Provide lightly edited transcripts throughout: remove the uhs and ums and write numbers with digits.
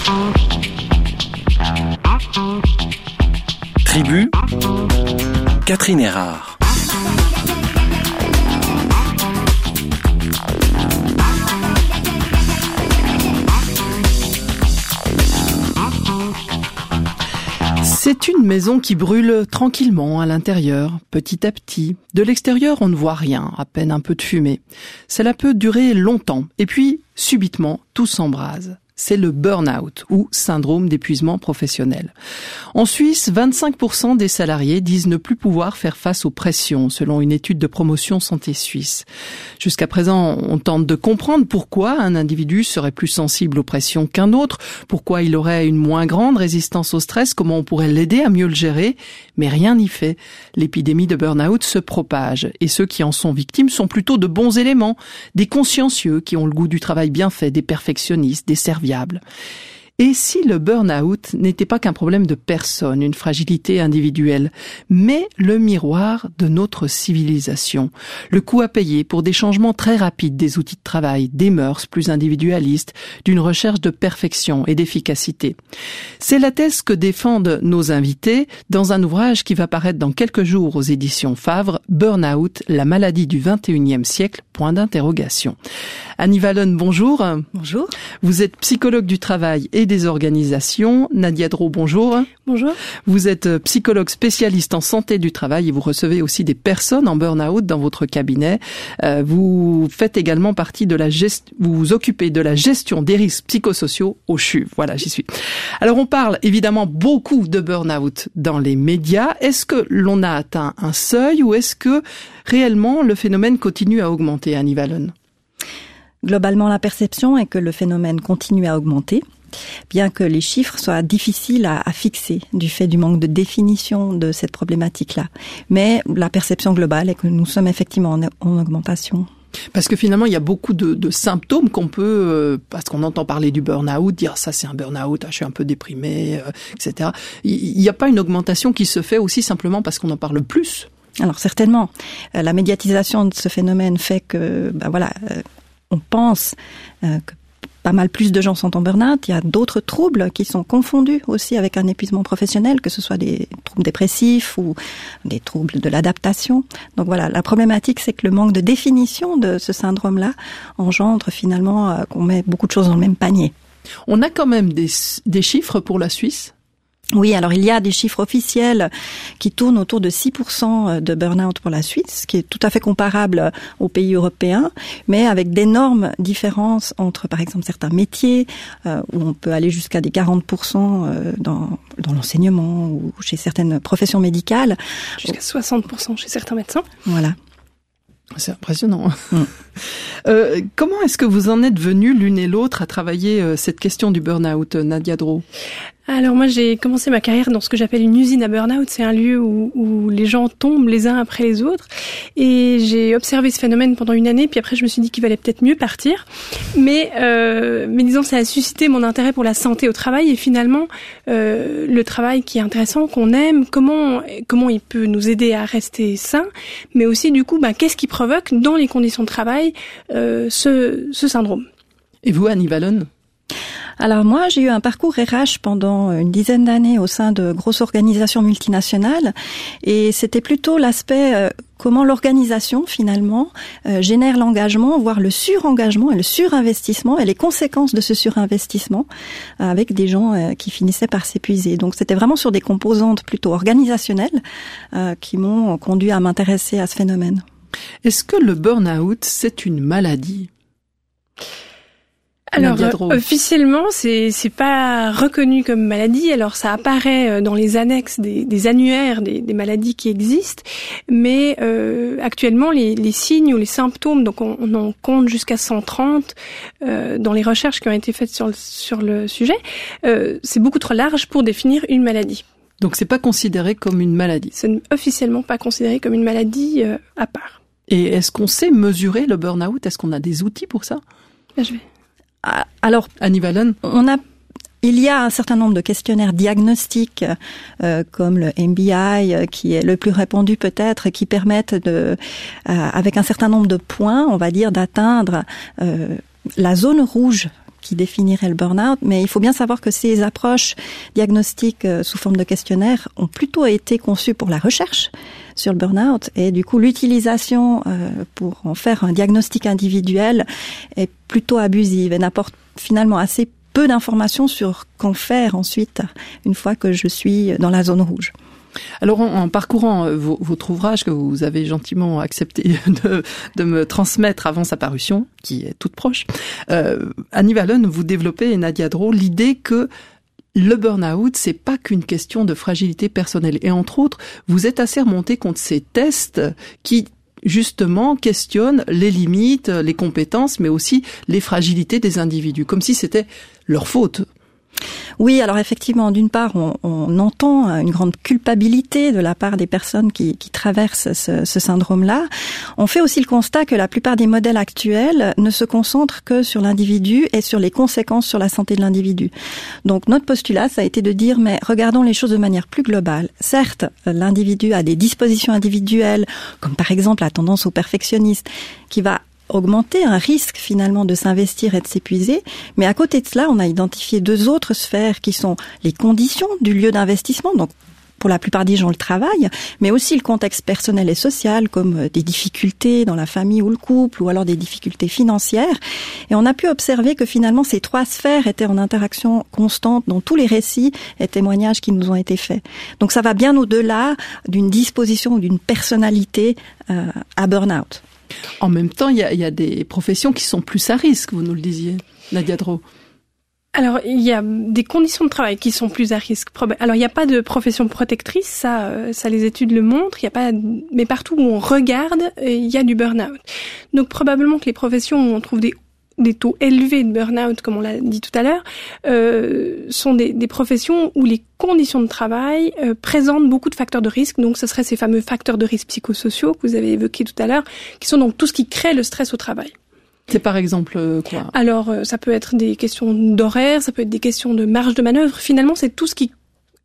Tribu, Catherine Erard. C'est une maison qui brûle tranquillement à l'intérieur, petit à petit. De l'extérieur, on ne voit rien, à peine un peu de fumée. Cela peut durer longtemps, et puis, subitement, tout s'embrase. C'est le burn-out, ou syndrome d'épuisement professionnel. En Suisse, 25% des salariés disent ne plus pouvoir faire face aux pressions, selon une étude de Promotion Santé Suisse. Jusqu'à présent, on tente de comprendre pourquoi un individu serait plus sensible aux pressions qu'un autre, pourquoi il aurait une moins grande résistance au stress, comment on pourrait l'aider à mieux le gérer, mais rien n'y fait. L'épidémie de burn-out se propage, et ceux qui en sont victimes sont plutôt de bons éléments, des consciencieux qui ont le goût du travail bien fait, des perfectionnistes, des serviables. Et si le burn-out n'était pas qu'un problème de personne, une fragilité individuelle, mais le miroir de notre civilisation, le coût à payer pour des changements très rapides des outils de travail, des mœurs plus individualistes, d'une recherche de perfection et d'efficacité. C'est la thèse que défendent nos invités dans un ouvrage qui va paraître dans quelques jours aux éditions Favre, Burn-out, la maladie du 21e siècle, point d'interrogation. Annie Wallonne, bonjour. Bonjour. Vous êtes psychologue du travail et des organisations. Nadia Drault, bonjour. Bonjour. Vous êtes psychologue spécialiste en santé du travail et vous recevez aussi des personnes en burn-out dans votre cabinet. Vous faites également partie de vous vous occupez de la gestion des risques psychosociaux au CHUV. Voilà, j'y suis. Alors on parle évidemment beaucoup de burn-out dans les médias. Est-ce que l'on a atteint un seuil ou est-ce que réellement le phénomène continue à augmenter, Annie Wallonne ? Globalement, la perception est que le phénomène continue à augmenter, bien que les chiffres soient difficiles à fixer du fait du manque de définition de cette problématique-là. Mais la perception globale est que nous sommes effectivement en augmentation. Parce que finalement, il y a beaucoup de symptômes qu'on peut, parce qu'on entend parler du burn-out, dire ça c'est un burn-out, je suis un peu déprimé, etc. Il n'y a pas une augmentation qui se fait aussi simplement parce qu'on en parle plus? Alors certainement, la médiatisation de ce phénomène fait que, on pense que pas mal plus de gens sont en burn-out. Il y a d'autres troubles qui sont confondus aussi avec un épuisement professionnel, que ce soit des troubles dépressifs ou des troubles de l'adaptation. Donc voilà, la problématique, c'est que le manque de définition de ce syndrome-là engendre finalement qu'on met beaucoup de choses dans le même panier. On a quand même des chiffres pour la Suisse ? Oui, alors il y a des chiffres officiels qui tournent autour de 6% de burn-out pour la Suisse, ce qui est tout à fait comparable aux pays européens, mais avec d'énormes différences entre, par exemple, certains métiers, où on peut aller jusqu'à des 40% dans l'enseignement ou chez certaines professions médicales. Jusqu'à 60% chez certains médecins. Voilà. C'est impressionnant. Comment est-ce que vous en êtes venus l'une et l'autre à travailler cette question du burn-out, Nadia Drault ? Alors moi j'ai commencé ma carrière dans ce que j'appelle une usine à burn-out, c'est un lieu où les gens tombent les uns après les autres, et j'ai observé ce phénomène pendant une année, puis après je me suis dit qu'il valait peut-être mieux partir, mais disons ça a suscité mon intérêt pour la santé au travail, et finalement le travail qui est intéressant, qu'on aime, comment il peut nous aider à rester sains, mais aussi du coup qu'est-ce qui provoque dans les conditions de travail ce syndrome. Et vous, Annie Wallonne ? Alors moi, j'ai eu un parcours RH pendant une dizaine d'années au sein de grosses organisations multinationales, et c'était plutôt l'aspect comment l'organisation finalement génère l'engagement, voire le surengagement et le surinvestissement et les conséquences de ce surinvestissement avec des gens qui finissaient par s'épuiser. Donc c'était vraiment sur des composantes plutôt organisationnelles qui m'ont conduit à m'intéresser à ce phénomène. Est-ce que le burn-out, c'est une maladie ? Alors, officiellement, c'est pas reconnu comme maladie. Alors, ça apparaît dans les annexes des annuaires des maladies qui existent. Mais, actuellement, les signes ou les symptômes, donc on en compte jusqu'à 130, dans les recherches qui ont été faites sur le sujet. C'est beaucoup trop large pour définir une maladie. Donc, c'est pas considéré comme une maladie? C'est officiellement pas considéré comme une maladie, à part. Et est-ce qu'on sait mesurer le burn-out? Est-ce qu'on a des outils pour ça? Alors, Annie Wallonne, il y a un certain nombre de questionnaires diagnostiques, comme le MBI, qui est le plus répandu peut-être, qui permettent avec un certain nombre de points, on va dire, d'atteindre la zone rouge, qui définirait le burn-out, mais il faut bien savoir que ces approches diagnostiques sous forme de questionnaire ont plutôt été conçues pour la recherche sur le burn-out, et du coup l'utilisation pour en faire un diagnostic individuel est plutôt abusive et n'apporte finalement assez peu d'informations sur qu'en faire ensuite une fois que je suis dans la zone rouge. Alors, en parcourant votre ouvrage que vous avez gentiment accepté de me transmettre avant sa parution, qui est toute proche, Annie Wallon, vous développez, et Nadia Dro, l'idée que le burn-out, c'est pas qu'une question de fragilité personnelle. Et entre autres, vous êtes assez remonté contre ces tests qui, justement, questionnent les limites, les compétences, mais aussi les fragilités des individus, comme si c'était leur faute. Oui, alors effectivement, d'une part, on entend une grande culpabilité de la part des personnes qui traversent ce syndrome-là. On fait aussi le constat que la plupart des modèles actuels ne se concentrent que sur l'individu et sur les conséquences sur la santé de l'individu. Donc notre postulat, ça a été de dire, mais regardons les choses de manière plus globale. Certes, l'individu a des dispositions individuelles, comme par exemple la tendance au perfectionniste, qui va augmenter un risque finalement de s'investir et de s'épuiser, mais à côté de cela, on a identifié 2 autres sphères qui sont les conditions du lieu d'investissement, donc pour la plupart des gens le travail, mais aussi le contexte personnel et social, comme des difficultés dans la famille ou le couple, ou alors des difficultés financières. Et on a pu observer que finalement ces 3 sphères étaient en interaction constante dans tous les récits et témoignages qui nous ont été faits. Donc ça va bien au-delà d'une disposition ou d'une personnalité à burn-out. En même temps, il y a des professions qui sont plus à risque, vous nous le disiez, Nadia Dro. Alors, il y a des conditions de travail qui sont plus à risque. Alors, il n'y a pas de profession protectrice, ça les études le montrent. Il y a pas, mais partout où on regarde, il y a du burn-out. Donc, probablement que les professions où on trouve des taux élevés de burn-out, comme on l'a dit tout à l'heure, sont des professions où les conditions de travail présentent beaucoup de facteurs de risque. Donc, ce seraient ces fameux facteurs de risque psychosociaux que vous avez évoqués tout à l'heure, qui sont donc tout ce qui crée le stress au travail. C'est par exemple quoi? Alors, ça peut être des questions d'horaire, ça peut être des questions de marge de manœuvre. Finalement, c'est tout ce qui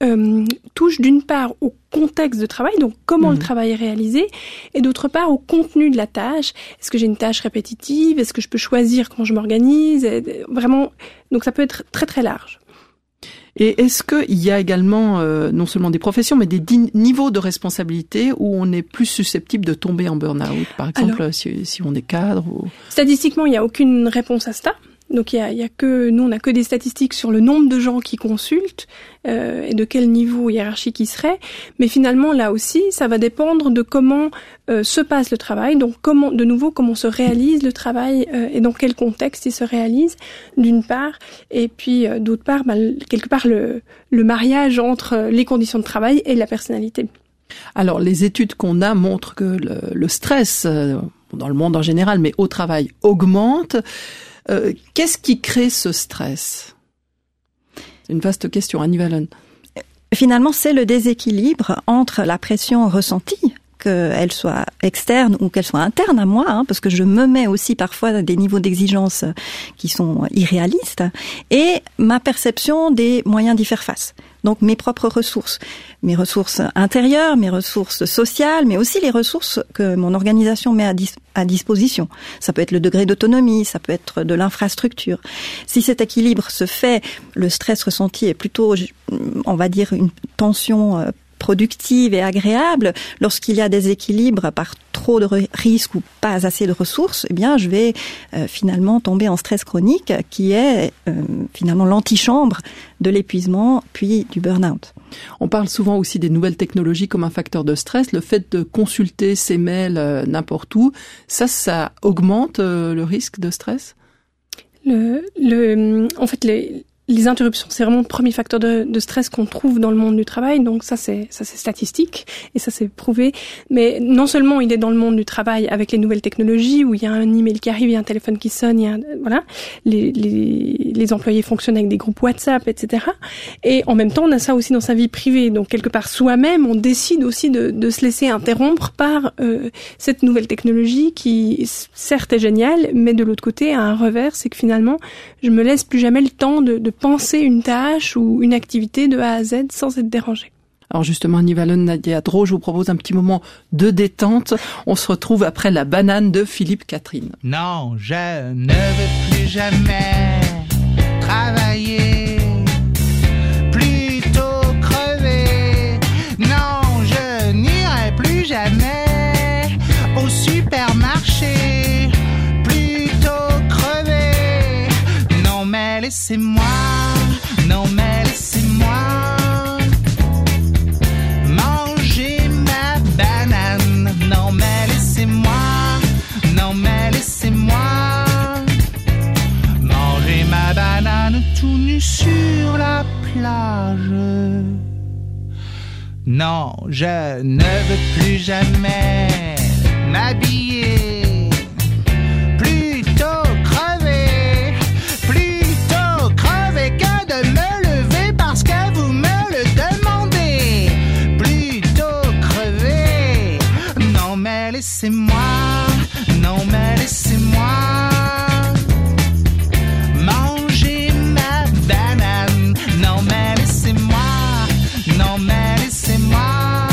touche d'une part au contexte de travail, donc comment le travail est réalisé, et d'autre part au contenu de la tâche. Est-ce que j'ai une tâche répétitive? Est-ce que je peux choisir comment je m'organise? Vraiment, donc ça peut être très très large. Et est-ce qu'il y a également non seulement des professions, mais des niveaux de responsabilité où on est plus susceptible de tomber en burn-out? Par exemple, alors, si on est cadre ou... Statistiquement, il n'y a aucune réponse à ça. Donc il y a que nous, on n'a que des statistiques sur le nombre de gens qui consultent et de quel niveau hiérarchique ils seraient. Mais finalement, là aussi, ça va dépendre de comment se passe le travail. Donc comment se réalise le travail et dans quel contexte il se réalise, d'une part, et puis d'autre part, quelque part le mariage entre les conditions de travail et la personnalité. Alors les études qu'on a montrent que le stress dans le monde en général, mais au travail, augmente. Qu'est-ce qui crée ce stress? C'est une vaste question, Annie Wallon. Finalement, c'est le déséquilibre entre la pression ressentie, qu'elle soit externe ou qu'elle soit interne à moi, parce que je me mets aussi parfois à des niveaux d'exigence qui sont irréalistes, et ma perception des moyens d'y faire face. Donc mes propres ressources intérieures, mes ressources sociales, mais aussi les ressources que mon organisation met à disposition. Ça peut être le degré d'autonomie, ça peut être de l'infrastructure. Si cet équilibre se fait, le stress ressenti est plutôt, on va dire, une tension productive et agréable. Lorsqu'il y a des équilibres par trop de risques ou pas assez de ressources, eh bien, je vais finalement tomber en stress chronique qui est finalement l'antichambre de l'épuisement puis du burn-out. On parle souvent aussi des nouvelles technologies comme un facteur de stress. Le fait de consulter ses mails n'importe où, ça augmente le risque de stress? En fait, les interruptions, c'est vraiment le premier facteur de stress qu'on trouve dans le monde du travail. Donc ça c'est statistique et ça c'est prouvé. Mais non seulement il est dans le monde du travail avec les nouvelles technologies où il y a un email qui arrive, il y a un téléphone qui sonne, voilà, les employés fonctionnent avec des groupes WhatsApp, etc. Et en même temps, on a ça aussi dans sa vie privée. Donc quelque part soi-même, on décide aussi de se laisser interrompre par cette nouvelle technologie qui certes est géniale, mais de l'autre côté a un revers, c'est que finalement je me laisse plus jamais le temps de penser une tâche ou une activité de A à Z sans être dérangé. Alors justement, Annie Wallon, Nadia Dro, je vous propose un petit moment de détente. On se retrouve après la banane de Philippe Catherine. Non, je ne veux plus jamais travailler, plutôt crever. Non, je n'irai plus jamais au supermarché, plutôt crever. Non mais laissez-moi, non mais laissez-moi manger ma banane. Non mais laissez-moi, non mais laissez-moi manger ma banane tout nu sur la plage. Non, je ne veux plus jamais m'habiller, plutôt crever que de me lever parce que vous me le demandez, plutôt crever. Non mais laissez-moi, non mais laissez-moi manger ma banane. Non mais laissez-moi, non mais laissez-moi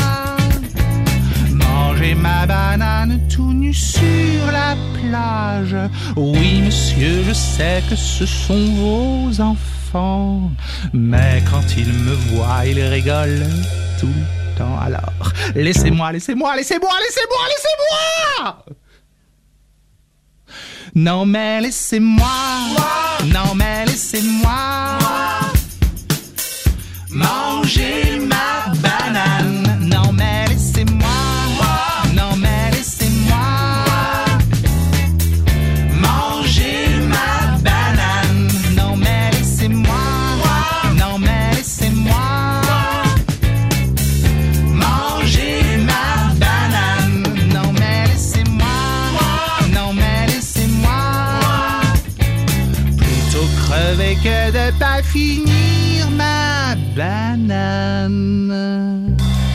manger ma banane tout nu sur la plage. Oui monsieur, je sais que ce sont vos enfants, mais quand ils me voient, ils rigolent tout le temps. Alors laissez-moi, laissez-moi, laissez-moi, laissez-moi, laissez-moi. Non mais laissez-moi, non mais laissez-moi manger ma banane. Non mais laissez-moi, non mais laissez-moi manger ma banane. Non mais laissez-moi, non mais laissez-moi manger ma banane. Non mais laissez-moi, non mais laissez-moi plutôt crever que de pas finir ma banane.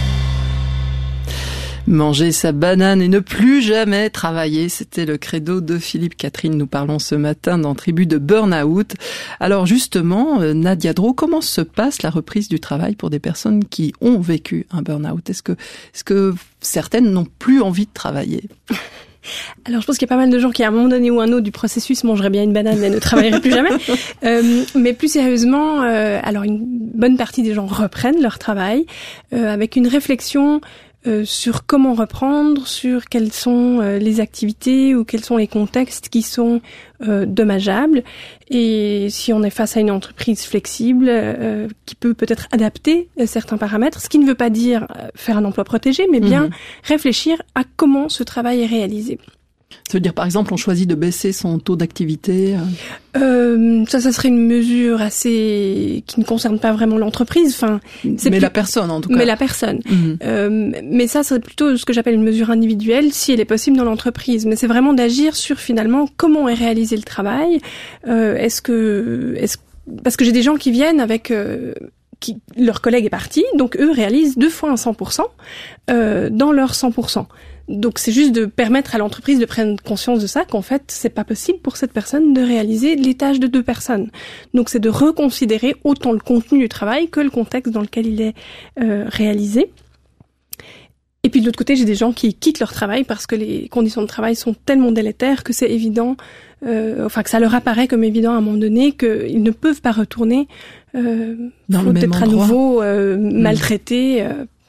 Manger sa banane et ne plus jamais travailler, c'était le credo de Philippe Catherine. Nous parlons ce matin dans Tribu de Burn-out. Alors justement, Nadia Drault, comment se passe la reprise du travail pour des personnes qui ont vécu un burn-out ? Est-ce que certaines n'ont plus envie de travailler ? Alors je pense qu'il y a pas mal de gens qui à un moment donné ou un autre du processus mangeraient bien une banane mais ne travailleraient plus jamais. Mais plus sérieusement, alors une bonne partie des gens reprennent leur travail avec une réflexion sur comment reprendre, sur quelles sont les activités ou quels sont les contextes qui sont dommageables. Et si on est face à une entreprise flexible qui peut peut-être adapter certains paramètres, ce qui ne veut pas dire faire un emploi protégé, mais bien réfléchir à comment ce travail est réalisé. Ça veut dire, par exemple, on choisit de baisser son taux d'activité ça serait une mesure assez qui ne concerne pas vraiment l'entreprise. Enfin, mais la personne, en tout cas. Mais la personne. Mais ça serait plutôt ce que j'appelle une mesure individuelle, si elle est possible dans l'entreprise. Mais c'est vraiment d'agir sur finalement comment est réalisé le travail. Parce que j'ai des gens qui viennent avec leur collègue est parti, donc eux réalisent 2 fois un 100% dans leur 100%. Donc c'est juste de permettre à l'entreprise de prendre conscience de ça, qu'en fait c'est pas possible pour cette personne de réaliser les tâches de 2 personnes. Donc c'est de reconsidérer autant le contenu du travail que le contexte dans lequel il est réalisé. Et puis de l'autre côté, j'ai des gens qui quittent leur travail parce que les conditions de travail sont tellement délétères que c'est évident, que ça leur apparaît comme évident à un moment donné qu'ils ne peuvent pas retourner dans le même endroit. À nouveau maltraités.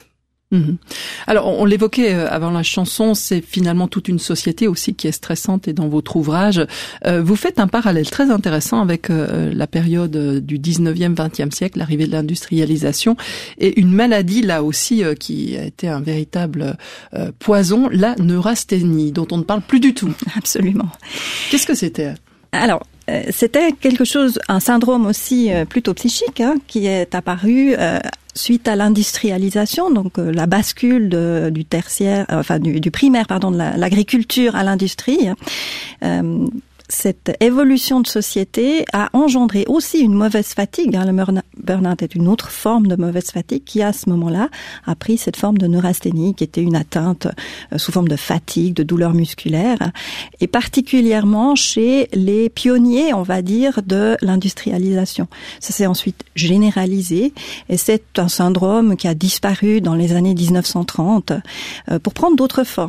Alors, on l'évoquait avant la chanson, c'est finalement toute une société aussi qui est stressante, et dans votre ouvrage, vous faites un parallèle très intéressant avec la période du 19e, 20e siècle, l'arrivée de l'industrialisation, et une maladie là aussi qui a été un véritable poison, la neurasthénie, dont on ne parle plus du tout. Absolument. Qu'est-ce que c'était ? Alors, c'était quelque chose, un syndrome aussi plutôt psychique, qui est apparu suite à l'industrialisation, donc la bascule du tertiaire, du primaire, de l'agriculture à l'industrie. Cette évolution de société a engendré aussi une mauvaise fatigue. Le burn-out est une autre forme de mauvaise fatigue qui, à ce moment-là, a pris cette forme de neurasthénie, qui était une atteinte sous forme de fatigue, de douleur musculaire, et particulièrement chez les pionniers, on va dire, de l'industrialisation. Ça s'est ensuite généralisé, et c'est un syndrome qui a disparu dans les années 1930 pour prendre d'autres formes.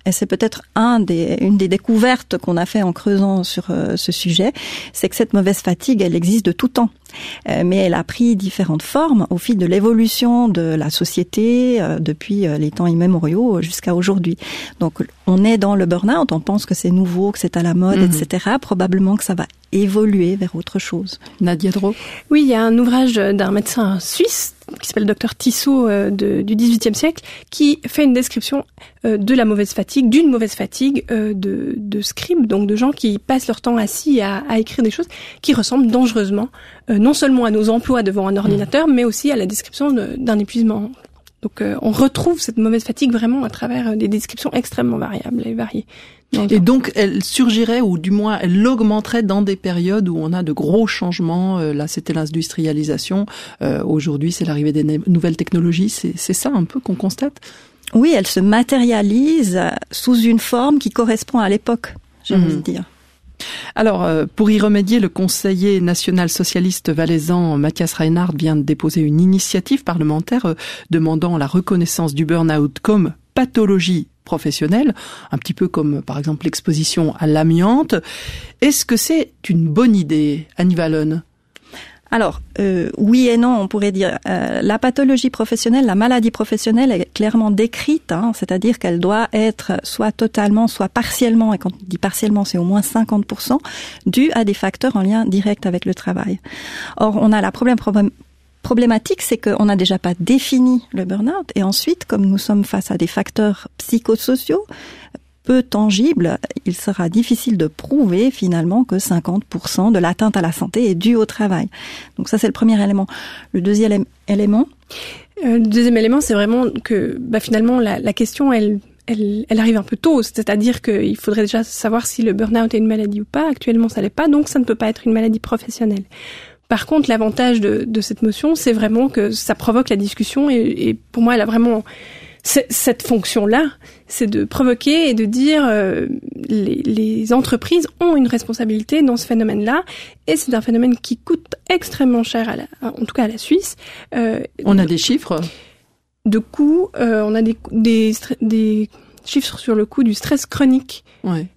et c'est peut-être une des découvertes qu'on a fait en creusant sur ce sujet, c'est que cette mauvaise fatigue, elle existe de tout temps. Mais elle a pris différentes formes au fil de l'évolution de la société depuis les temps immémoriaux jusqu'à aujourd'hui. Donc on est dans le burn-out, on pense que c'est nouveau, que c'est à la mode, etc. Probablement que ça va évoluer vers autre chose. Nadia Dro. Oui, il y a un ouvrage d'un médecin suisse qui s'appelle Dr Tissot du XVIIIe siècle, qui fait une description de la mauvaise fatigue, d'une mauvaise fatigue de scribes, donc de gens qui passent leur temps assis à écrire des choses qui ressemblent dangereusement non seulement à nos emplois devant un ordinateur, mais aussi à la description d'un épuisement. Donc on retrouve cette mauvaise fatigue vraiment à travers des descriptions extrêmement variables et variées. Et donc elle surgirait, ou du moins elle augmenterait dans des périodes où on a de gros changements. Là c'était l'industrialisation, aujourd'hui c'est l'arrivée des nouvelles technologies, c'est ça un peu qu'on constate? Oui, elle se matérialise sous une forme qui correspond à l'époque, j'ai envie de dire. Alors, pour y remédier, le conseiller national socialiste valaisan Mathias Reinhardt vient de déposer une initiative parlementaire demandant la reconnaissance du burn-out comme pathologie professionnelle, un petit peu comme par exemple l'exposition à l'amiante. Est-ce que c'est une bonne idée, Annie Wallon? Alors, oui et non, on pourrait dire. La pathologie professionnelle, la maladie professionnelle est clairement décrite, c'est-à-dire qu'elle doit être soit totalement, soit partiellement, et quand on dit partiellement, c'est au moins 50%, due à des facteurs en lien direct avec le travail. Or, on a la problématique, c'est qu'on n'a déjà pas défini le burn-out, et ensuite, comme nous sommes face à des facteurs psychosociaux, peu tangible, il sera difficile de prouver finalement que 50% de l'atteinte à la santé est due au travail. Donc ça, c'est le premier élément. Le deuxième élément, c'est vraiment que finalement la question elle arrive un peu tôt, c'est-à-dire qu'il faudrait déjà savoir si le burn-out est une maladie ou pas. Actuellement, ça l'est pas, donc ça ne peut pas être une maladie professionnelle. Par contre, l'avantage de cette motion, c'est vraiment que ça provoque la discussion, et pour moi, elle a vraiment cette fonction-là, c'est de provoquer et de dire les entreprises ont une responsabilité dans ce phénomène-là, et c'est un phénomène qui coûte extrêmement cher, en tout cas à la Suisse. On a des chiffres de coûts, on a des chiffres sur le coût du stress chronique. Ouais.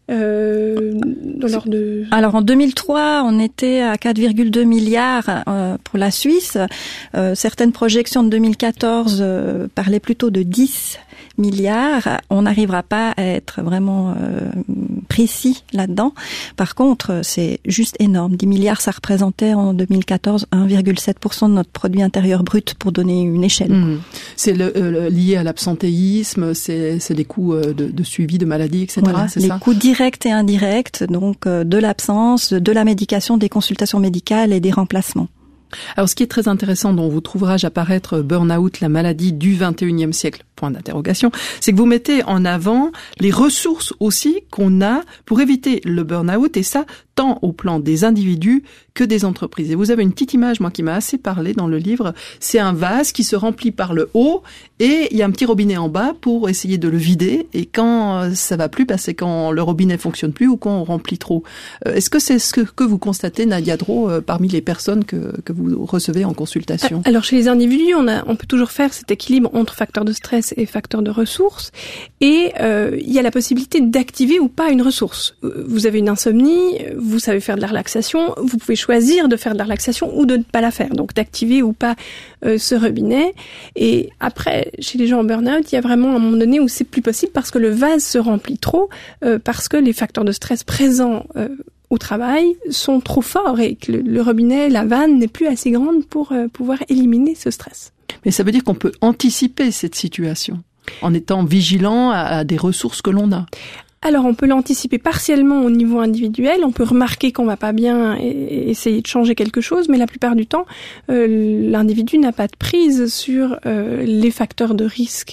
Alors en 2003, on était à 4,2 milliards pour la Suisse. Certaines projections de 2014 parlaient plutôt de 10 milliards. On n'arrivera pas à être vraiment précis là-dedans. Par contre, c'est juste énorme. 10 milliards, ça représentait en 2014 1,7% de notre produit intérieur brut, pour donner une échelle. C'est lié à l'absentéisme, c'est les coûts de suivi de maladies, etc. Voilà, c'est les ça? coûts directs et indirects, donc de l'absence, de la médication, des consultations médicales et des remplacements. Alors, ce qui est très intéressant dans votre ouvrage à paraître, Burn-out, la maladie du 21e siècle, point d'interrogation, c'est que vous mettez en avant les ressources aussi qu'on a pour éviter le burn-out, et ça, tant au plan des individus que des entreprises. Et vous avez une petite image, moi, qui m'a assez parlé dans le livre. C'est un vase qui se remplit par le haut, et il y a un petit robinet en bas pour essayer de le vider, et quand ça va plus, c'est quand le robinet fonctionne plus ou quand on remplit trop. Est-ce que c'est ce que vous constatez, Nadia Dro, parmi les personnes que vous recevez en consultation? Alors, chez les individus, on peut toujours faire cet équilibre entre facteurs de stress et facteurs de ressources, et il y a la possibilité d'activer ou pas une ressource. Vous avez une insomnie, vous savez faire de la relaxation, vous pouvez choisir de faire de la relaxation ou de ne pas la faire, donc d'activer ou pas ce robinet. Et après, chez les gens en burn-out, il y a vraiment un moment donné où c'est plus possible parce que le vase se remplit trop, parce que les facteurs de stress présents au travail sont trop forts et que le robinet, la vanne n'est plus assez grande pour pouvoir éliminer ce stress. Mais ça veut dire qu'on peut anticiper cette situation en étant vigilant à des ressources que l'on a. Alors, on peut l'anticiper partiellement au niveau individuel, on peut remarquer qu'on va pas bien et essayer de changer quelque chose, mais la plupart du temps, l'individu n'a pas de prise sur les facteurs de risque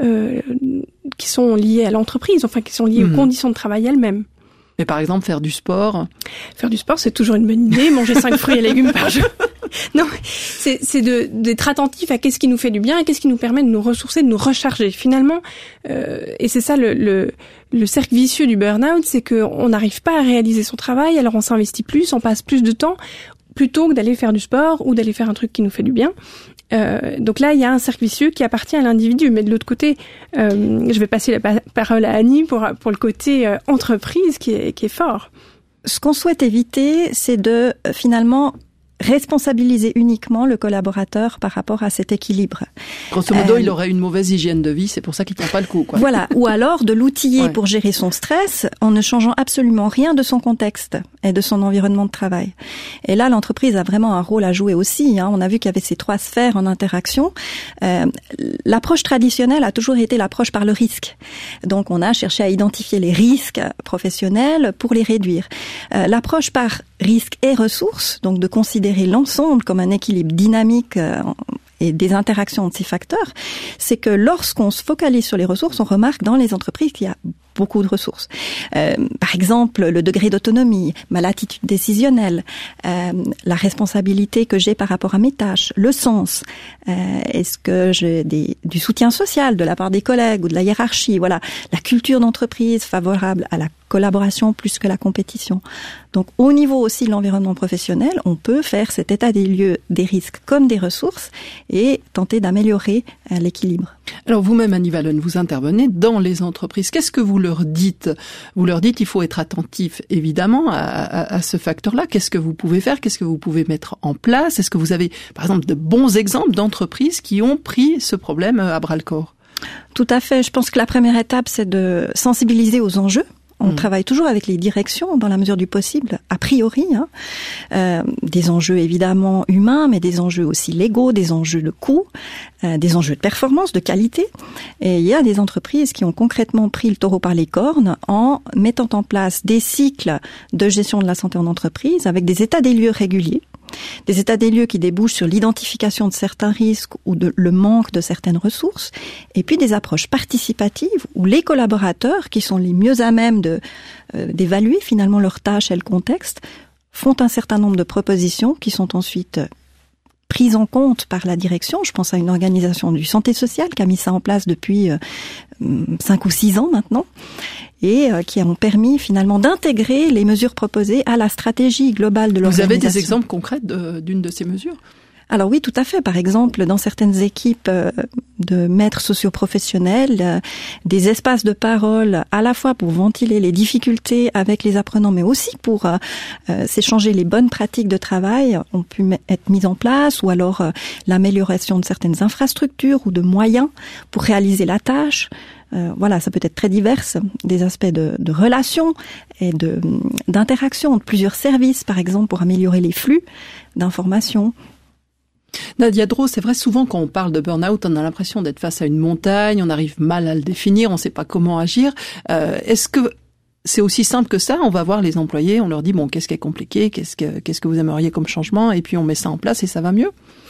qui sont liés à l'entreprise, enfin qui sont liés aux conditions de travail elles-mêmes. Mais par exemple, faire du sport. Faire du sport, c'est toujours une bonne idée. Manger 5 fruits et légumes par jour. Non, c'est d'être attentif à qu'est-ce qui nous fait du bien et qu'est-ce qui nous permet de nous ressourcer, de nous recharger. Finalement, et c'est ça le cercle vicieux du burn-out, c'est qu'on n'arrive pas à réaliser son travail, alors on s'investit plus, on passe plus de temps plutôt que d'aller faire du sport ou d'aller faire un truc qui nous fait du bien. Donc là, il y a un cercle vicieux qui appartient à l'individu. Mais de l'autre côté, je vais passer la parole à Annie pour le côté entreprise qui est fort. Ce qu'on souhaite éviter, c'est de finalement responsabiliser uniquement le collaborateur par rapport à cet équilibre. Grosso modo, il aurait une mauvaise hygiène de vie, c'est pour ça qu'il tient pas le coup, quoi. Voilà. Ou alors de l'outiller pour gérer son stress en ne changeant absolument rien de son contexte et de son environnement de travail. Et là, l'entreprise a vraiment un rôle à jouer aussi. On a vu qu'il y avait ces 3 sphères en interaction. L'approche traditionnelle a toujours été l'approche par le risque. Donc, on a cherché à identifier les risques professionnels pour les réduire. L'approche par risque et ressources, donc de considérer l'ensemble comme un équilibre dynamique et des interactions de ces facteurs, c'est que lorsqu'on se focalise sur les ressources, on remarque dans les entreprises qu'il y a beaucoup de ressources. Par exemple, le degré d'autonomie, ma latitude décisionnelle, la responsabilité que j'ai par rapport à mes tâches, le sens, est-ce que j'ai du soutien social de la part des collègues ou de la hiérarchie, voilà, la culture d'entreprise favorable à la collaboration plus que la compétition. Donc, au niveau aussi de l'environnement professionnel, on peut faire cet état des lieux des risques comme des ressources et tenter d'améliorer l'équilibre. Alors, vous-même, Annie Wallen, vous intervenez dans les entreprises. Qu'est-ce que vous leur dites? Vous leur dites, il faut être attentif, évidemment, à ce facteur-là. Qu'est-ce que vous pouvez faire? Qu'est-ce que vous pouvez mettre en place? Est-ce que vous avez, par exemple, de bons exemples d'entreprises qui ont pris ce problème à bras-le-corps? Tout à fait. Je pense que la première étape, c'est de sensibiliser aux enjeux. On travaille toujours avec les directions dans la mesure du possible, a priori, des enjeux évidemment humains, mais des enjeux aussi légaux, des enjeux de coût, des enjeux de performance, de qualité. Et il y a des entreprises qui ont concrètement pris le taureau par les cornes en mettant en place des cycles de gestion de la santé en entreprise avec des états des lieux réguliers. Des états des lieux qui débouchent sur l'identification de certains risques ou le manque de certaines ressources, et puis des approches participatives où les collaborateurs, qui sont les mieux à même d'évaluer finalement leurs tâches et le contexte, font un certain nombre de propositions qui sont ensuite prises en compte par la direction. Je pense à une organisation du santé sociale qui a mis ça en place depuis 5 ou 6 ans maintenant, et qui ont permis finalement d'intégrer les mesures proposées à la stratégie globale de l'organisation. Vous avez des exemples concrets d'une de ces mesures ? Alors oui, tout à fait. Par exemple, dans certaines équipes de maîtres socioprofessionnels, des espaces de parole à la fois pour ventiler les difficultés avec les apprenants, mais aussi pour s'échanger les bonnes pratiques de travail ont pu être mises en place, ou alors l'amélioration de certaines infrastructures ou de moyens pour réaliser la tâche. Voilà, ça peut être très divers, des aspects de relations et d'interaction entre plusieurs services, par exemple, pour améliorer les flux d'informations. Nadia Drault, c'est vrai, souvent quand on parle de burn-out, on a l'impression d'être face à une montagne, on arrive mal à le définir, on ne sait pas comment agir. Est-ce que c'est aussi simple que ça? On va voir les employés, on leur dit, bon, qu'est-ce qui est compliqué, qu'est-ce que vous aimeriez comme changement, et puis on met ça en place et ça va mieux?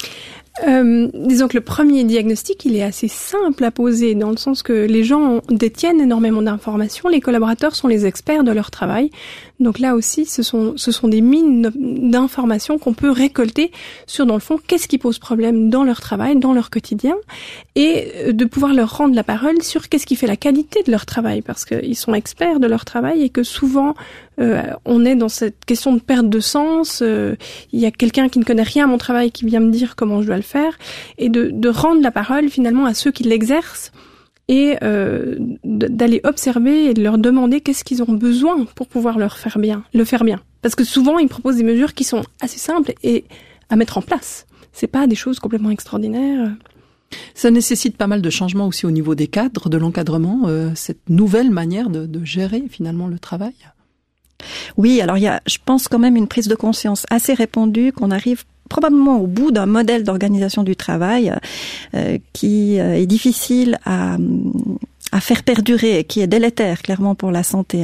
Disons que le premier diagnostic, il est assez simple à poser, dans le sens que les gens détiennent énormément d'informations, les collaborateurs sont les experts de leur travail. Donc là aussi, ce sont des mines d'informations qu'on peut récolter sur, dans le fond, qu'est-ce qui pose problème dans leur travail, dans leur quotidien, et de pouvoir leur rendre la parole sur qu'est-ce qui fait la qualité de leur travail, parce qu'ils sont experts de leur travail et que souvent, on est dans cette question de perte de sens. Il y a quelqu'un qui ne connaît rien à mon travail qui vient me dire comment je dois le faire, et de rendre la parole finalement à ceux qui l'exercent, et d'aller observer et de leur demander qu'est-ce qu'ils ont besoin pour pouvoir le faire bien. Parce que souvent, ils proposent des mesures qui sont assez simples et à mettre en place. C'est pas des choses complètement extraordinaires. Ça nécessite pas mal de changements aussi au niveau des cadres, de l'encadrement, cette nouvelle manière de gérer finalement le travail. Oui, alors il y a, je pense, quand même une prise de conscience assez répandue qu'on arrive probablement au bout d'un modèle d'organisation du travail qui est difficile à faire perdurer et qui est délétère clairement pour la santé